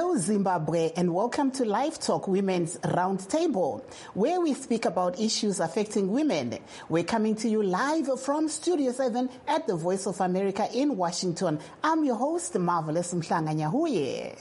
Hello, Zimbabwe, and welcome to Live Talk Women's Roundtable, where we speak about issues affecting women. We're coming to you live from Studio 7 at the Voice of America in Washington. I'm your host, Marvelous Mhlanga Nyahuye.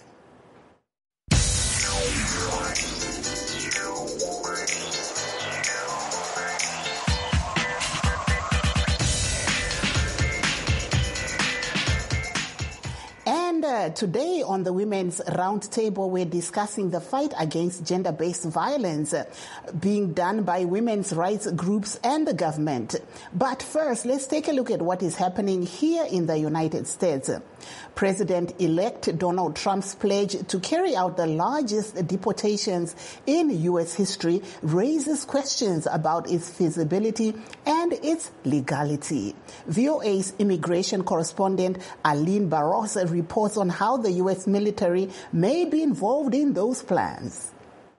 Today on the Women's Roundtable, we're discussing the fight against gender-based violence being done by women's rights groups and the government. But first, let's take a look at what is happening here in the United States. President-elect Donald Trump's pledge to carry out the largest deportations in U.S. history raises questions about its feasibility and its legality. VOA's immigration correspondent Aline Barros reports on how the U.S. military may be involved in those plans.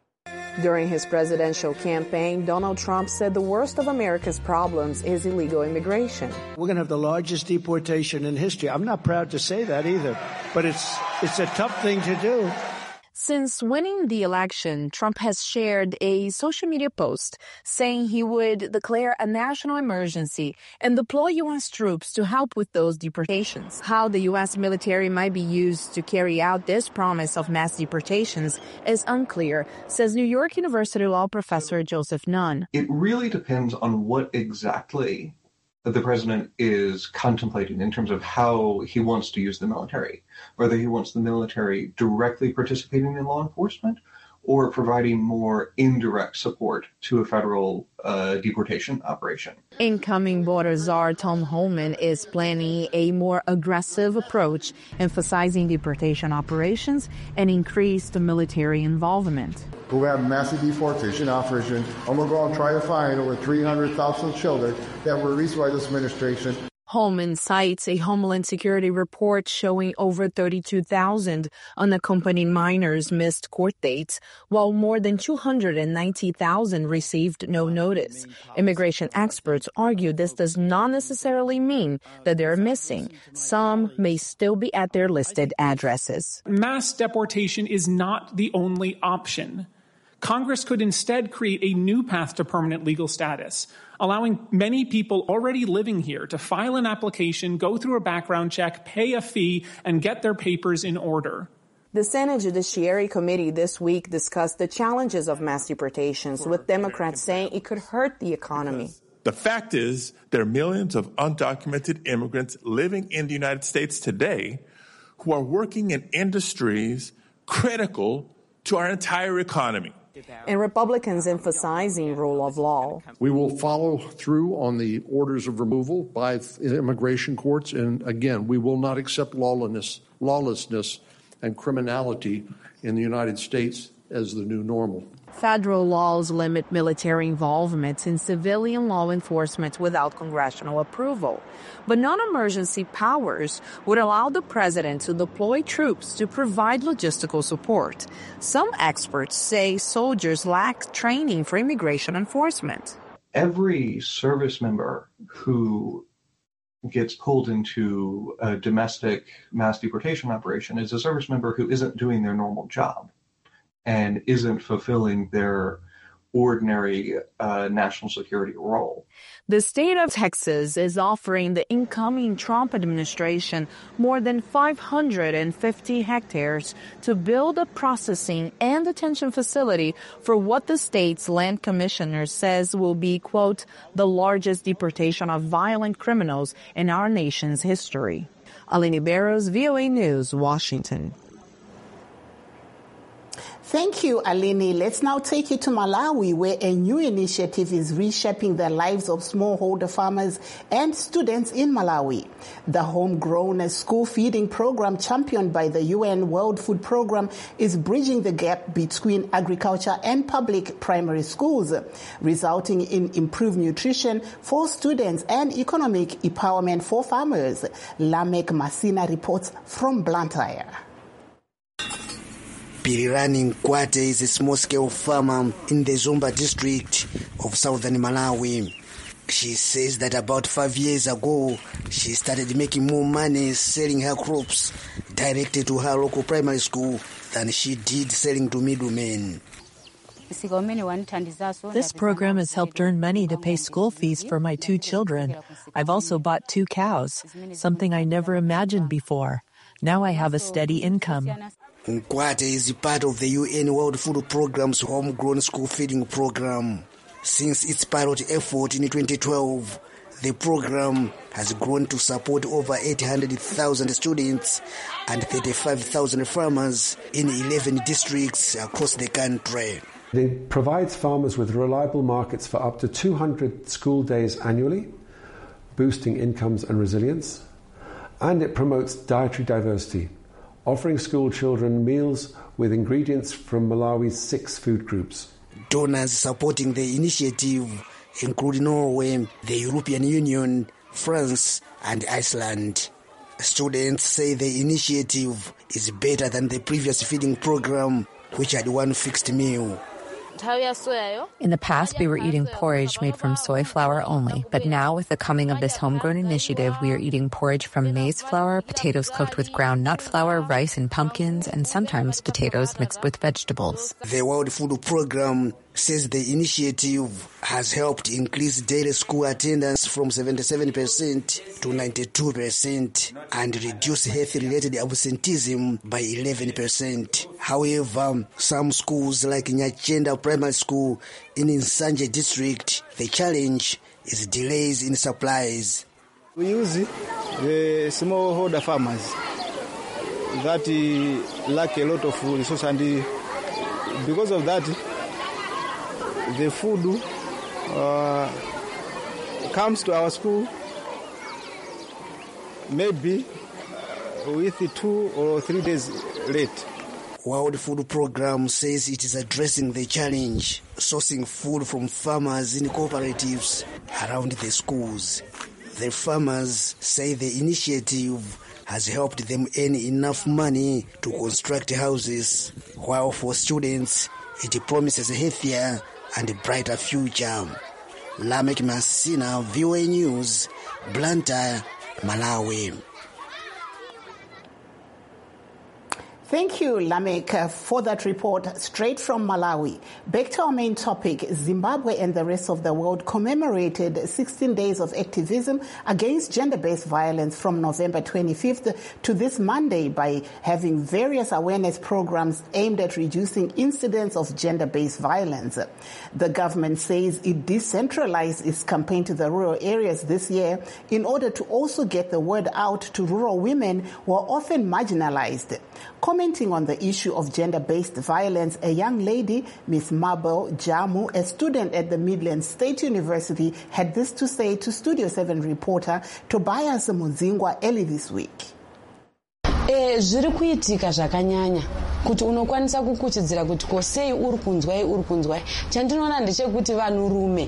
During his presidential campaign, Donald Trump said the worst of America's problems is illegal immigration. We're going to have the largest deportation in history. I'm not proud to say that either, but it's a tough thing to do. Since winning the election, Trump has shared a social media post saying he would declare a national emergency and deploy U.S. troops to help with those deportations. How the U.S. military might be used to carry out this promise of mass deportations is unclear, says New York University law professor Joseph Nunn. It really depends on what exactly the president is contemplating in terms of how he wants to use the military, whether he wants the military directly participating in law enforcement or providing more indirect support to a federal deportation operation. Incoming border czar Tom Homan is planning a more aggressive approach, emphasizing deportation operations and increased military involvement. We have massive deportation operation, and we're going to try to find over 300,000 children that were released by this administration. Holman cites a Homeland Security report showing over 32,000 unaccompanied minors missed court dates, while more than 290,000 received no notice. Immigration experts argue this does not necessarily mean that they're missing. Some may still be at their listed addresses. Mass deportation is not the only option. Congress could instead create a new path to permanent legal status, allowing many people already living here to file an application, go through a background check, pay a fee, and get their papers in order. The Senate Judiciary Committee this week discussed the challenges of mass deportations, with Democrats saying it could hurt the economy. The fact is, there are millions of undocumented immigrants living in the United States today who are working in industries critical to our entire economy. And Republicans emphasizing rule of law. We will follow through on the orders of removal by immigration courts. And again, we will not accept lawlessness and criminality in the United States as the new normal. Federal laws limit military involvement in civilian law enforcement without congressional approval. But non-emergency powers would allow the president to deploy troops to provide logistical support. Some experts say soldiers lack training for immigration enforcement. Every service member who gets pulled into a domestic mass deportation operation is a service member who isn't doing their normal job and isn't fulfilling their ordinary national security role. The state of Texas is offering the incoming Trump administration more than 550 hectares to build a processing and detention facility for what the state's land commissioner says will be, quote, the largest deportation of violent criminals in our nation's history. Aline Barros, VOA News, Washington. Thank you, Alini. Let's now take you to Malawi, where a new initiative is reshaping the lives of smallholder farmers and students in Malawi. The homegrown school feeding program championed by the UN World Food Programme is bridging the gap between agriculture and public primary schools, resulting in improved nutrition for students and economic empowerment for farmers. Lamek Masina reports from Blantyre. Pirirani Nkwate is a small-scale farmer in the Zomba district of southern Malawi. She says that about 5 years ago, she started making more money selling her crops directed to her local primary school than she did selling to middlemen. This program has helped earn money to pay school fees for my 2 children. I've also bought 2 cows, something I never imagined before. Now I have a steady income. Nkwate is part of the UN World Food Programme's homegrown school feeding program. Since its pilot effort in 2012, the program has grown to support over 800,000 students and 35,000 farmers in 11 districts across the country. It provides farmers with reliable markets for up to 200 school days annually, boosting incomes and resilience. And it promotes dietary diversity, offering school children meals with ingredients from Malawi's 6 food groups. Donors supporting the initiative include Norway, the European Union, France, and Iceland. Students say the initiative is better than the previous feeding program, which had one fixed meal. In the past, we were eating porridge made from soy flour only, but now with the coming of this homegrown initiative, we are eating porridge from maize flour, potatoes cooked with ground nut flour, rice and pumpkins, and sometimes potatoes mixed with vegetables. The World Food Programme says the initiative has helped increase daily school attendance from 77% to 92% and reduce health-related absenteeism by 11%. However, some schools like Nyachenda Primary School in Nsanje district, the challenge is delays in supplies. We use the smallholder farmers that lack a lot of resources, and because of that, the food comes to our school maybe with 2 or 3 days late. World Food Programme says it is addressing the challenge, sourcing food from farmers in cooperatives around the schools. The farmers say the initiative has helped them earn enough money to construct houses, while for students it promises a healthier and a brighter future. Lamek Masina, VOA News, Blantyre, Malawi. Thank you, Lamek, for that report straight from Malawi. Back to our main topic, Zimbabwe and the rest of the world commemorated 16 days of activism against gender-based violence from November 25th to this Monday by having various awareness programs aimed at reducing incidents of gender-based violence. The government says it decentralized its campaign to the rural areas this year in order to also get the word out to rural women who are often marginalized. Commenting on the issue of gender-based violence, a young lady, Miss Mabel Jamu, a student at the Midlands State University, had this to say to Studio 7 reporter Tobias Muzingwa early this week. Zviri kuitika zvakanyanya kuti unokwanisa kukuchidzira kuti kosei uri kunzwai chandinoona ndechekuti vanhurume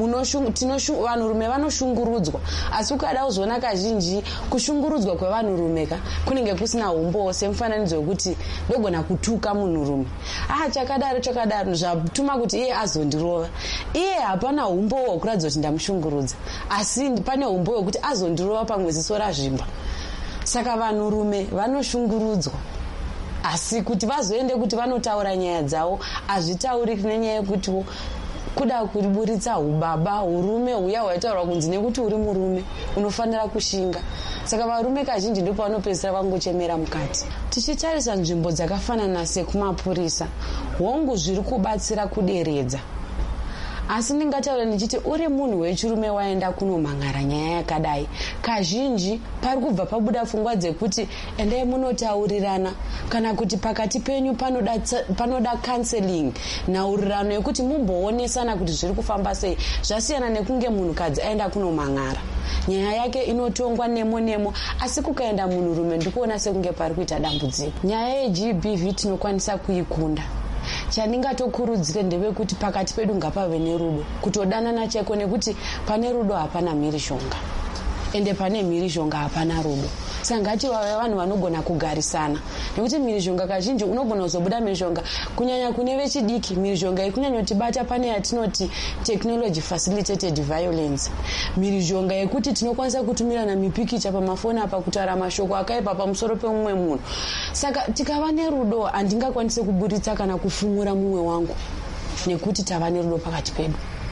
vanoshungurudzwa asi ukada kuzoona kazhinji kushungurudzwa kwevanhurume kunenge kusina umbo semufananidzo wekuti ndogona kutuka munhurume chakadaro zvatuma kuti iye azondirova iye hapana umbo hwekuratidza kuti ndamushungurudza asi pane umbo hwekuti azondirova pamwe ziso razvimba. Saka vanhurume vanoshungurudzwa asi kuti vazoende kuti vanotaura nyaya dzavo hazvitauriki nenyaya yekuti kuda kuriburitsa ubaba urume huya hwaitaurwa kunzi nekuti uri murume unofanira kushinga. Saka varume kazhinji ndipo vanopedzisira vangochemera mukati. Tichitarisa nzvimbo dzakafanana sekumapurisa hongu zviri kubatsira kuderedza. Asi ndingataura ndichiti uri munhu wechirume waenda kunomangara nyaya yakadai kazhinji pari kubva pabuda pfungwa dzekuti endai munotaurirana kana kuti pakati penyu panoda counseling nhaurirano yekuti mumboonesana kuti zviri kufamba sei. Zvasiyana nekunge munhukadzi aenda kunomangara nyaya yake inotongwa nemo asi kukaenda munhurume ndikuona sekunge pari kuita dambudziko. Nyaya yeGBV tinokwanisa kuikunda. Chandingatokurudzire ndevekuti pakati pedu ngapave nerudo kutodanana chaiko nekuti pane rudo hapana mhirishonga ende pane mhirishonga hapana rudo. saka ngativa vanhu vanogona kugarisana, nekuti mhirizhonga kazhinji unogona kuzobuda mhirizhonga kunyanya kune vechidiki. Mhirizhonga iyi kunyanyotibata pane yatinoti technology facilitated violence, mhirizhonga yekuti tinokwanisa kutumirana mipikicha pamafoni apa kutaura mashoko akaipa pamusoro pemumwe munhu. Saka tikava nerudo handingakwanise kuburitsa kana kufumura mumwe wangu nekuti tava nerudo pakati pedu.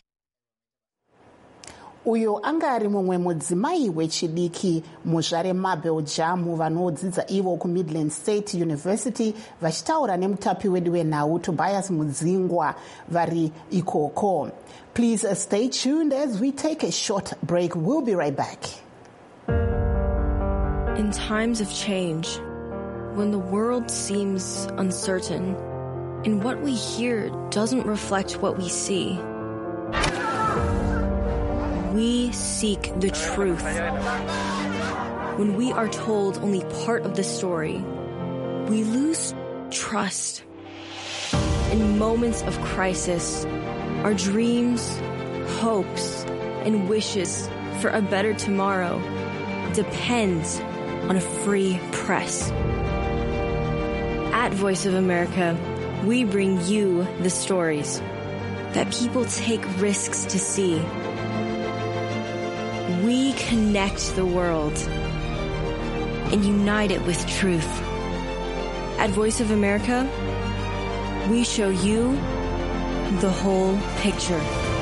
Uyo anga ari mumwe mudzimai wechidiki muzvare maBelgium vanodzidza ivo kuMidland State University vachitaura nemutapi wedu wenhau Tobias Mudzingwa vari ikoko. Please stay tuned as we take a short break. We'll be right back. In times of change, when the world seems uncertain and what we hear doesn't reflect what we see, we seek the truth. When we are told only part of the story, we lose trust. In moments of crisis, our dreams, hopes, and wishes for a better tomorrow depends on a free press. At Voice of America, we bring you the stories that people take risks to see. We connect the world and unite it with truth. At Voice of America, we show you the whole picture.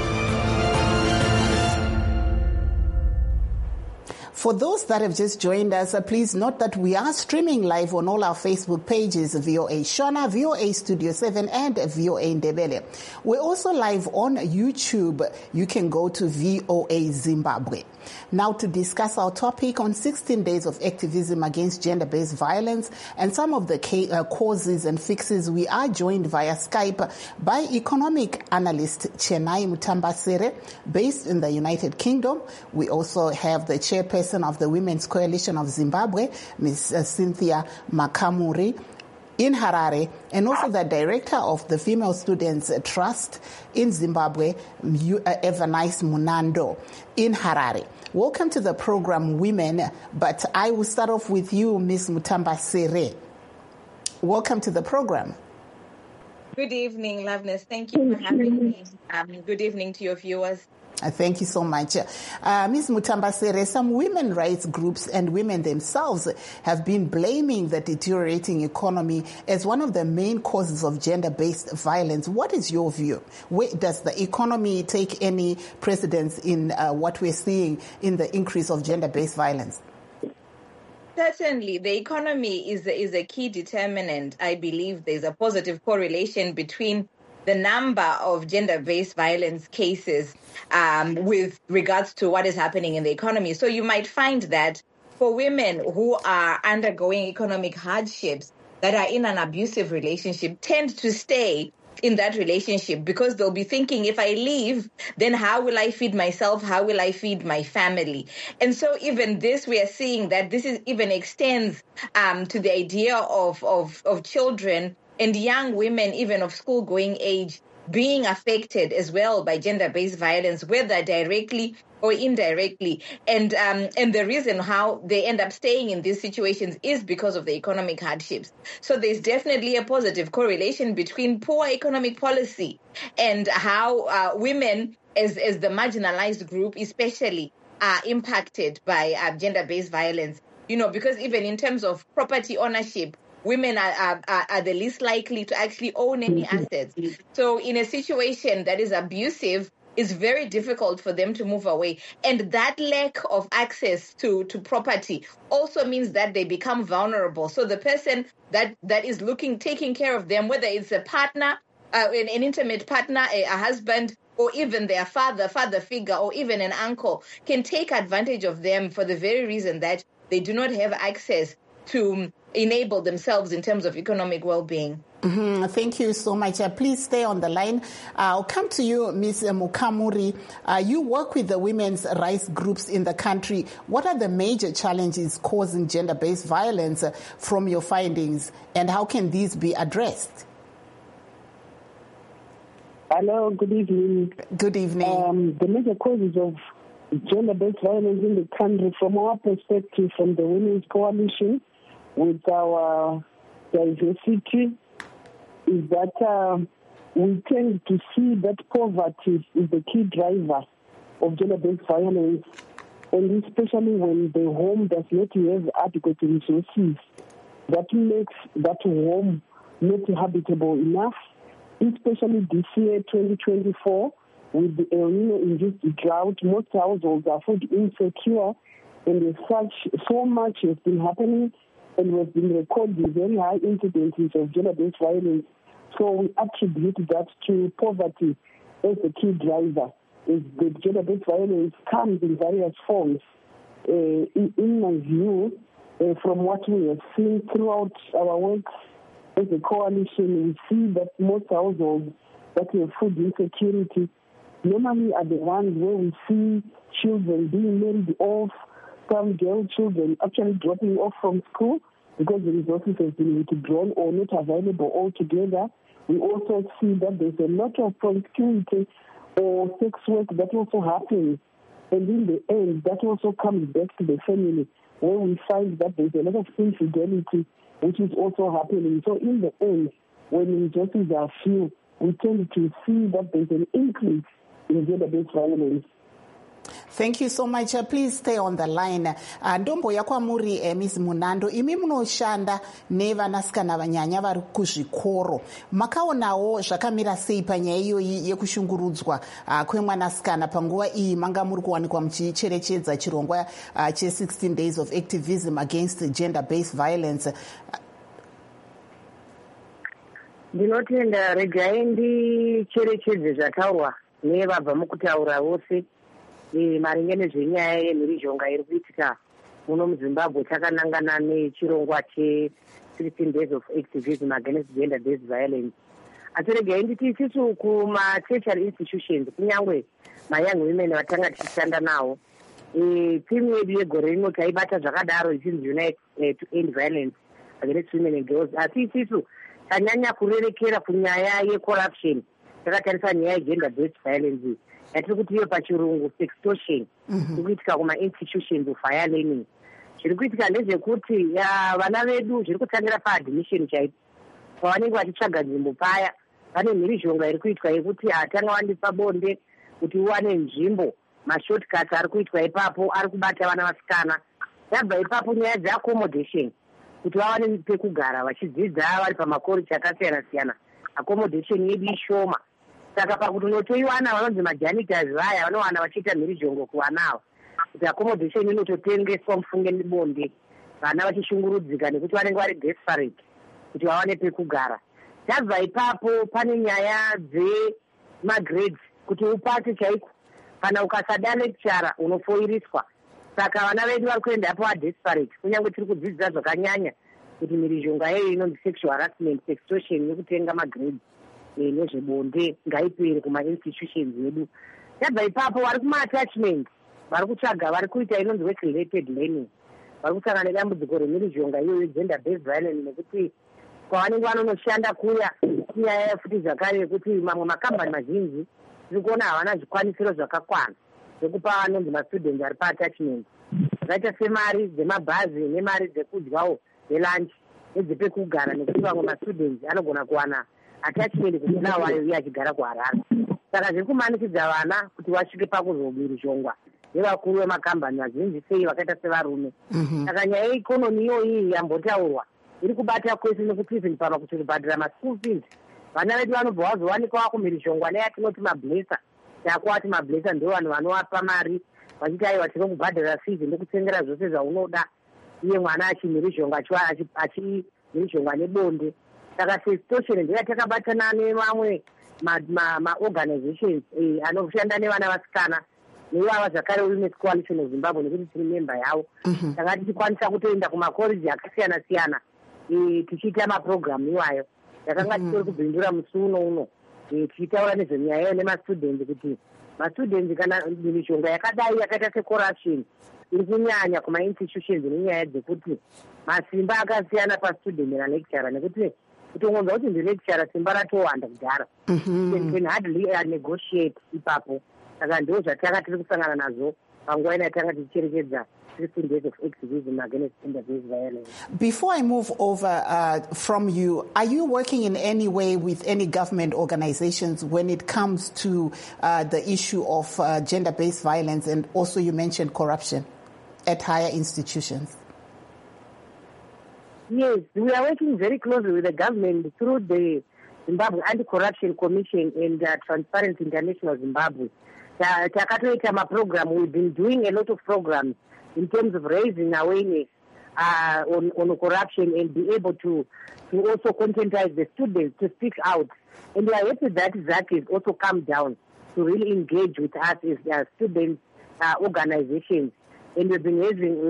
For those that have just joined us, please note that we are streaming live on all our Facebook pages, VOA Shona, VOA Studio 7, and VOA Ndebele. We're also live on YouTube. You can go to VOA Zimbabwe. Now to discuss our topic on 16 days of activism against gender-based violence and some of the causes and fixes, we are joined via Skype by economic analyst Chenai Mutambasere, based in the United Kingdom. We also have the chairperson of the Women's Coalition of Zimbabwe, Ms. Cynthia Makamuri, in Harare, and also the director of the Female Students Trust in Zimbabwe, Evanice Munando, in Harare. Welcome to the program, Women, but I will start off with you, Ms. Mutambasere. Welcome to the program. Good evening, Loveness. Thank you for having me. Good evening to your viewers. Thank you so much. Ms. Mutambasere, some women rights groups and women themselves have been blaming the deteriorating economy as one of the main causes of gender-based violence. What is your view? Does the economy take any precedence in what we're seeing in the increase of gender-based violence? Certainly, the economy is a key determinant. I believe there's a positive correlation between the number of gender-based violence cases with regards to what is happening in the economy. So you might find that for women who are undergoing economic hardships that are in an abusive relationship tend to stay in that relationship because they'll be thinking, if I leave, then how will I feed myself? How will I feed my family? And so even this, we are seeing that this is even extends to the idea of children and young women, even of school-going age, being affected as well by gender-based violence, whether directly or indirectly. And the reason how they end up staying in these situations is because of the economic hardships. So there's definitely a positive correlation between poor economic policy and how women, as the marginalized group especially, are impacted by gender-based violence. You know, because even in terms of property ownership, women are the least likely to actually own any assets. So in a situation that is abusive, it's very difficult for them to move away. And that lack of access to property also means that they become vulnerable. So the person that is taking care of them, whether it's a partner, an intimate partner, a husband, or even their father figure, or even an uncle, can take advantage of them for the very reason that they do not have access to enable themselves in terms of economic well-being. Mm-hmm. Thank you so much. Please stay on the line. I'll come to you, Ms. Mukamuri. You work with the women's rights groups in the country. What are the major challenges causing gender-based violence from your findings, and how can these be addressed? Hello, good evening. Good evening. The major causes of gender-based violence in the country, from our perspective, from the Women's Coalition, with our diversity, is that we tend to see that poverty is the key driver of gender-based violence, and especially when the home does not have adequate resources that makes that home not habitable enough, especially this year, 2024, with the El Nino-induced drought. Most households are food insecure, and as such, so much has been happening, and we've been recording very high incidences of gender-based violence. So we attribute that to poverty as the key driver. The gender-based violence comes in various forms. In my view, from what we have seen throughout our work as a coalition, we see that most households that have food insecurity normally are the ones where we see children being married off, some girl children actually dropping off from school because the resources have been withdrawn or not available altogether. We also see that there's a lot of promiscuity or sex work that also happens. And in the end, that also comes back to the family, where we find that there's a lot of infidelity, which is also happening. So in the end, when resources are few, we tend to see that there's an increase in gender-based violence. Thank you so much. Please stay on the line. Ndombo yakwamuri Ms. Munando, imi munoshanda nevanasikana vanyanya vari kuzvikoro. Makaonawo zvakamira sei panyaya iyoyi yekushungurudzwa kwemwanasikana panguva iyi manga muri kuwanikwa muchicherechedza chirongwa che16 days of activism against gender-based violence? Ndinotenda regai ndicherechedze zvataurwa nevabva mukutaura vose maringe nezvenyaya yemhirizhonga iri kuitika muno muZimbabwe takanangana nechirongwa che16 days of activism against gender-based violence. Asi regai nditi isusu kuma-tertiary institutions kunyangwe mayoung women vatanga tichishanda nawo, timu yedu yegore rino taibata zvakadaro ichinzi Unite to End Violence Against Women and Girls. Asi isusu tanyanya kurerekera kunyaya yecorruption takatarisa nyaya yegender-based violence yatiri kuti iyo pachirungu sextortion iri kuitika kuma-institutions of higher learning. Zviri kuitika ndezvekuti vana vedu zviri kutangira paadmission chaipo, pavanenge vachitsvaga nzvimbo paya pane mhirizhonga iri kuitwa yekuti hatanga wandisa bonde kuti uwane nzvimbo, mashortcuts ari kuitwa ipapo ari kubata vana vasikana. Yabva ipapo nyaya dzeaccommodation, kuti vawane pekugara vachidzidza vari pamakoreji akasiyana-siyana, accommodation yedu ishoma. Saka pakuti unotoiwana vanonzi majanitors vaya vanowana vachiita mhirizhongo kuvanava, kuti accommodation inototengeswa mufunge nebonde, vana vachishungurudzika nekuti vanenge vari desperate kuti vawane pekugara. Tabva ipapo pane nyaya dzemagrades, kuti upase chaiko, kana ukasada lecturer unofoiriswa. Saka vana vedu vari kuendapo vadesperate, kunyange tiri kudzidzisa zvakanyanya kuti mhirizhonga yeyo inonzi sexual harassment, sextortion yekutenga magrades nezvebonde ngaipere kuma-institutions edu. Tabva ipapo vari kuma-attachment, vari kutsvaga, vari kuita inonzi work related learning, vari kusangana nedambudziko remhirizhonga iyoyo gender-based violence, nekuti kwavanenge vanonoshanda kuya kunyaya futi zvakare yekuti mamwe makambani mazhinji tiri kuona havana zvikwanisiro zvakakwana zvekupa vanonzi mastudents ari pa-attachment, zvakaita semari dzemabhazi nemari dzekudyawo dzelunch nedzepekugara, nekuti vamwe mastudents anogona kuwana attachment kuti nawayo iye achigara kuHarare. Saka zviri kumanikidza vana kuti vasvike pakuzomhirizhongwa nevakuru vemakambani vazhinji sei vakaita sevarume. Saka nyaya yeikonomi iyoyi yambotaurwa iri kubata kwese, nekuti even pama kuti kubhadhira maschool fees vana vedu vanobva vazowanikwa kumhirizhongwa neyatinoti mablesa. Takuati mablesa ndo vanhu vanovapa mari vachiti aiwa tinokubhadhira fees nekutengera zvose zvaunoda, iye mwana achimhirizhonga achimhirizhonga nebonde. Saka sextortion ndeyatakabatana nevamwe maorganizations anoshanda nevana vasikana neivava zvakare Women's Coalition of Zimbabwe, nekuti tiri member yavo. Saka tichikwanisa kutoenda kumakoreji akasiyana-siyana tichiita maprogramu iwayo. Takanga titori kubhindura musi uno tichitaura nezvenyaya nemastudents, kuti mastudents kana mhirizhonga yakadai yakaita secorruption iri kunyanya kuma-institutions nenyaya dzekuti masimba akasiyana pastudent nalecturer, nekuti kutongonza kuti ndilecturer simba ratowanda kudhara, can hardly negotiate ipapo. Saka ndo zvataka tiri kusangana nazvo panguva inatanga tichicherechedza 16 days of activism against gender-based violence. Before I move over from you, are you working in any way with any government organizations when it comes to the issue of gender-based violence, and also you mentioned corruption at higher institutions? Yes, we are working very closely with the government through the Zimbabwe Anti-Corruption Commission and Transparency International Zimbabwe. Takatoita program. We've been doing a lot of programs in terms of raising awareness on corruption and be able to also conscientize the students to speak out. And we are happy that Zach has also come down to really engage with us as student organizations. And we've been having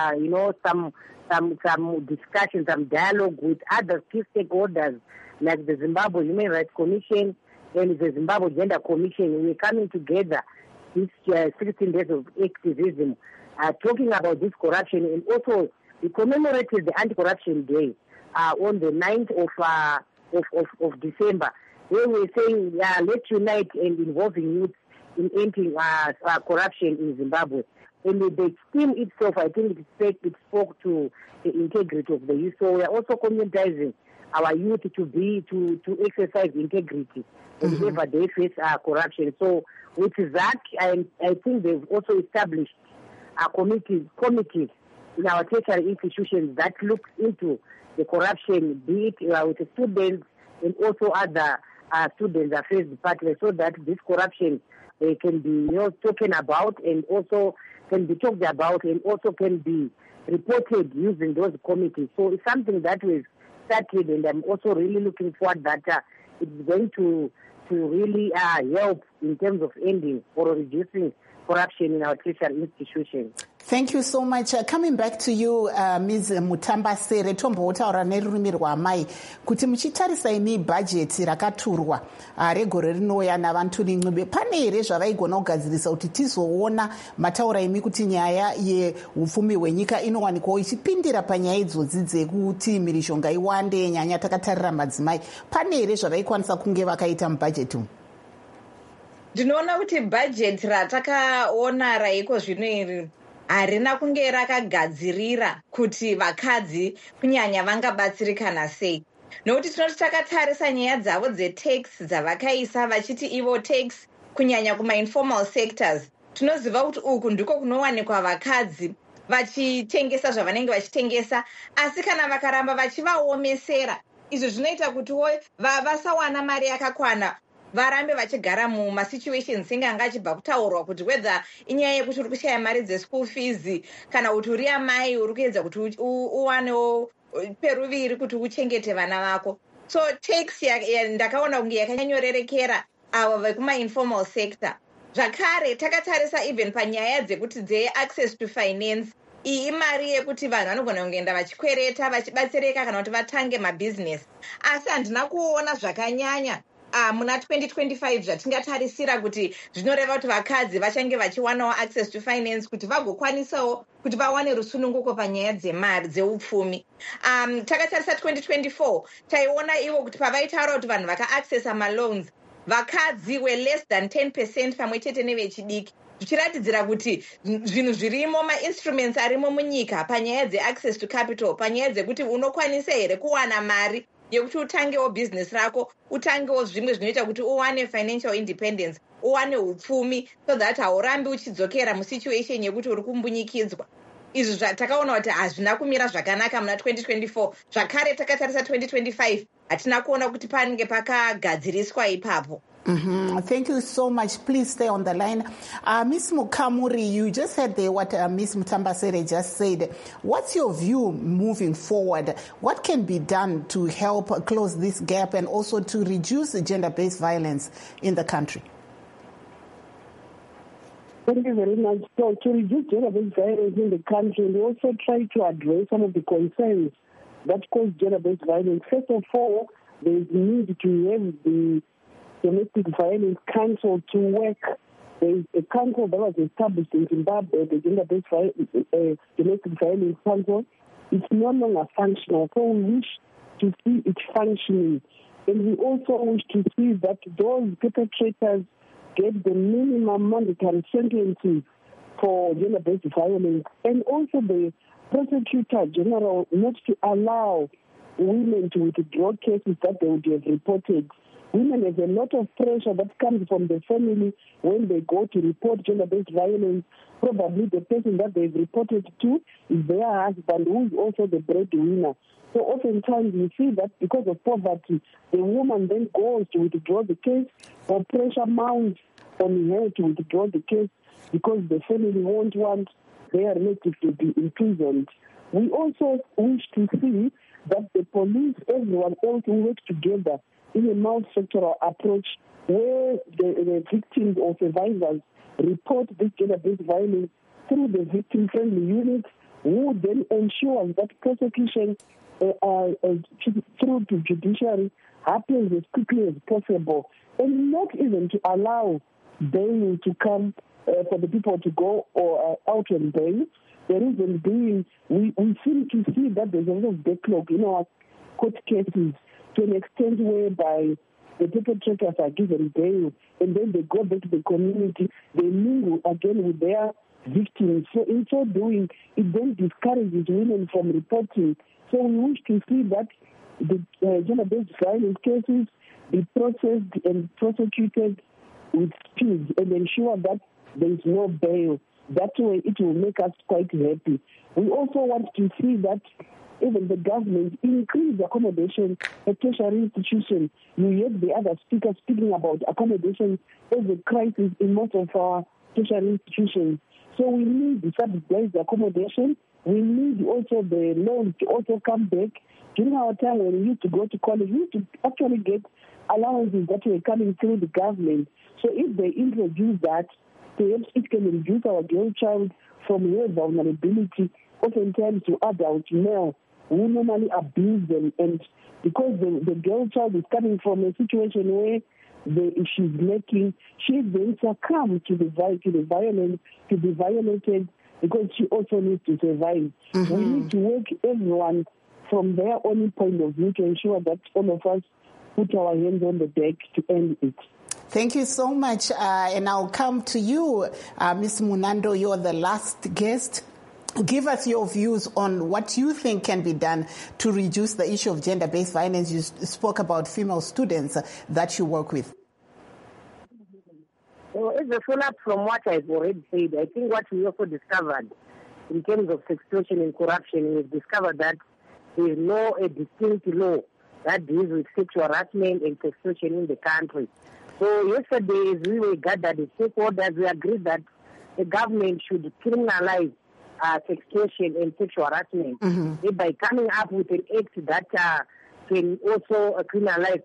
some discussion, some dialogue with other key stakeholders like the Zimbabwe Human Rights Commission and the Zimbabwe Gender Commission. We're coming together this 16 days of activism, talking about this corruption, and also we commemorated the Anti-Corruption Day on the 9th of December, where we're saying let's unite and involving youth in ending corruption in Zimbabwe. And the theme itself, I think it spoke to the integrity of the youth. So we are also communitizing our youth to exercise integrity whenever they face corruption. So with that, I think they've also established committees in our tertiary institutions that look into the corruption, be it with the students and also other students affairs departments, so that this corruption can be spoken about and also can be talked about and also can be reported using those committees. So it's something that we've started, and I'm also really looking forward that it's going to really help in terms of ending or reducing corruption in our tertiary institutions. Thank you so much. Coming back to you, Ms. Mutambasere, tombotaura nerurimi rwamai kuti muchitarisa imi bhajeti rakaturwa regore rinouya navantu Ncube, pane here zvavaigona kugadzirisa kuti tizoona mataura imi kuti nyaya yeupfumi hwenyika inowanikwawo ichipindira panyaya idzodzi dzekuti mhirizhonga iwande, nyanya takatarira madzimai? Pane here zvavaikwanisa kunge vakaita mubhajeti umu? Ndinoona kuti bhajeti ratakaona raiko zvino iri harina kunge rakagadzirira kuti vakadzi kunyanya vangabatsirikana sei, nokuti tinoti takatarisa nyaya dzavo dzetax dzavakaisa vachiti ivo tax kunyanya kumainformal sectors, tinoziva kuti uku ndiko kunowanikwa vakadzi vachitengesa zvavanenge vachitengesa, asi kana vakaramba vachivaomesera, izvo zvinoita kuti vasawana mari yakakwana, varambe vachigara mumasituations senge anga achibva kutaurwa kuti whether inyaya yekuti uri kushaya mari dzeschool fees kana kuti uri amai uri kuedza kuti uwanewo peruviri kuti uchengete vana vako. So tax ndakaona kunge yakanyanyorerekera avo vekumainformal sector. Zvakare takatarisa even panyaya dzekuti dzeaccess to finance, iyi imari yekuti vanhu vanogona kungoenda vachikwereta vachibatsirika kana kuti vatange mabhizinesi, asi handina kuona zvakanyanya muna 2025 zvatingatarisira kuti zvinoreva kuti vakadzi vachange vachiwanawo access to finance kuti vagokwanisawo kuti vawane rusununguko panyaya dzemari dzeupfumi. Takatarisa 2024 taiona ivo kuti pavaitaura kuti vanhu vakaaccessa maloans, vakadzi were less than 10% pamwe chete nevechidiki, zvichiratidzira kuti zvinhu zvirimo, mainstruments arimo munyika panyaya dzeaccess to capital, panyaya dzekuti unokwanisa here kuwana mari yekuti utangewo bhizinesi rako, utangewo zvimwe zvinoita kuti uwane financial independence, uwane upfumi, so that haurambi uchidzokera musituation yekuti uri kumbunyikidzwa. Izvi takaona kuti hazvina kumira zvakanaka muna 2024. Zvakare takatarisa 2025 hatina kuona kuti panenge pakagadziriswa ipapo. Thank you so much. Please stay on the line. Ms. Mukamuri, you just heard what Ms. Mutambasere just said. What's your view moving forward? What can be done to help close this gap and also to reduce gender-based violence in the country? Thank you very much. So to reduce gender-based violence in the country, we also try to address some of the concerns that cause gender-based violence. First of all, there is need to have the Domestic Violence Council to work. There is a council that was established in Zimbabwe, the Gender-Based Domestic Violence Council. It's no longer functional, so we wish to see it functioning. And we also wish to see that those perpetrators get the minimum mandatory sentences for gender-based violence, and also the prosecutor general not to allow women to withdraw cases that they would have reported. Women have a lot of pressure that comes from the family when they go to report gender-based violence. Probably the person that they've reported to is their husband, who is also the breadwinner. So oftentimes you see that because of poverty, the woman then goes to withdraw the case, or pressure mounts on her to withdraw the case because the family won't want their relative to be imprisoned. We also wish to see that the police, everyone else, will work together in a multi-sectoral approach where the victims or survivors report this gender-based violence through the victim-friendly units, who then ensure that prosecution through to judiciary happens as quickly as possible, and not even to allow bail to come for the people to go out on bail. The reason being, we seem to see that there's a lot of backlog in our court cases to an extent whereby the perpetrators are given bail and then they go back to the community, they mingle again with their victims. So in so doing, it then discourages women from reporting. So we wish to see that the gender-based violence cases be processed and prosecuted with speed and ensure that there is no bail. That way it will make us quite happy. We also want to see that even the government increase accommodation at tertiary institutions. You heard the other speaker speaking about accommodation as a crisis in most of our tertiary institutions. So we need the subsidized accommodation. We need also the loans to also come back. During our time when we used to go to college, we used to actually get allowances that were coming through the government. So if they introduce that, perhaps it can reduce our girl child from her vulnerability, oftentimes to adult male who normally abuse them. And because the girl child is coming from a situation where she's lacking, she's then succumb to the violence, to be violated, because she also needs to survive. Mm-hmm. We need to work everyone from their own point of view to ensure that all of us put our hands on the deck to end it. Thank you so much. And I'll come to you, Ms. Munando. You're the last guest. Give us your views on what you think can be done to reduce the issue of gender-based violence. You spoke about female students that you work with. So as a follow-up from what I've already said, I think what we also discovered in terms of sextortion and corruption, we've discovered that there is a distinct law that deals with sexual harassment and sextortion in the country. So yesterday, as we were gathered as stakeholders, we agreed that the government should criminalize sextortion and sexual harassment by coming up with an act that can also criminalize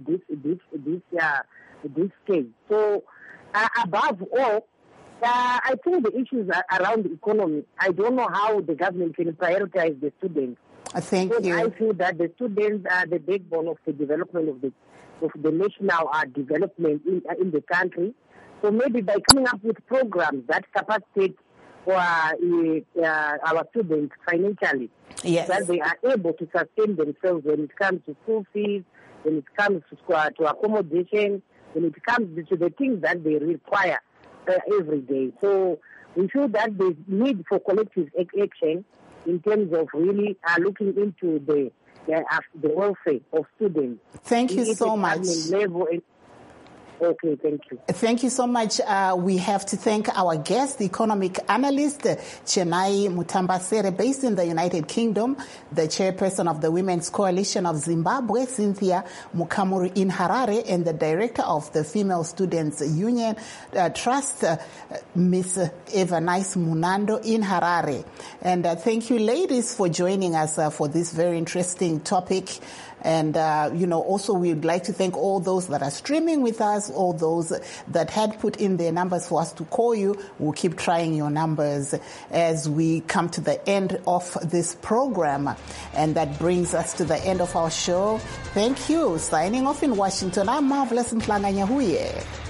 this case. So above all, I think the issues are around the economy. I don't know how the government can prioritize the students. Thank you. I feel that the students are the backbone of the development of the national development in the country. So maybe by coming up with programs that capacitate for our students financially, yes, that they are able to sustain themselves when it comes to school fees, when it comes to accommodation, when it comes to the things that they require every day. So we feel that there's need for collective action in terms of really looking into the welfare of students. Thank you so much. Okay, thank you. Thank you so much. We have to thank our guest, the economic analyst, Chenai Mutambasere, based in the United Kingdom, the chairperson of the Women's Coalition of Zimbabwe, Cynthia Mukamuri in Harare, and the director of the Female Students Union Trust, Ms. Evanice Munando in Harare. And thank you, ladies, for joining us for this very interesting topic. And, also we'd like to thank all those that are streaming with us, all those that had put in their numbers for us to call you. We'll keep trying your numbers as we come to the end of this program. And that brings us to the end of our show. Thank you. Signing off in Washington, I'm Marvelous Mhlanga Nyahuye.